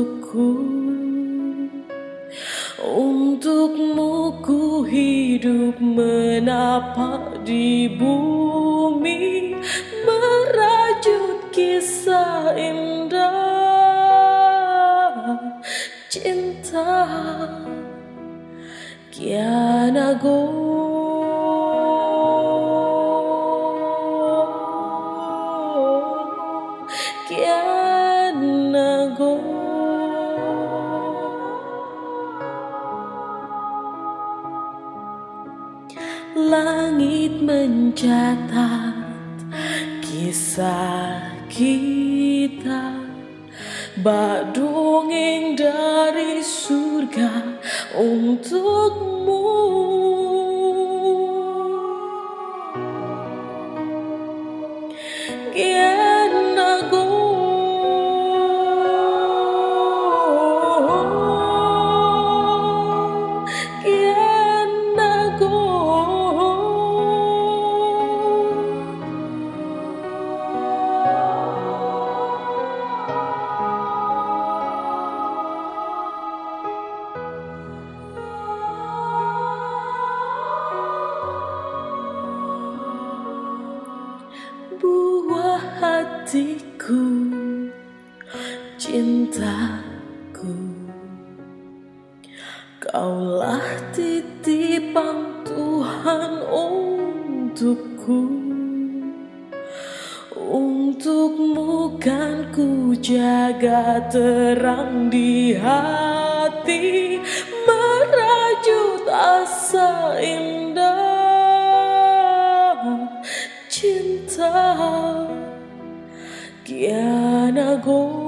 untukku. Untukmu ku hidup menapak di bumi, merajut kisah indah cinta kian agung. Kian agung. Langit mencatat kisah kita, bak dongeng dari surga untukmu. Kian agung. Kian agung. Buah hatiku, cintaku, kaulah titipan Tuhan untukku. Untukmu kan ku jaga terang di hati, merajut asa indah cinta kian agung.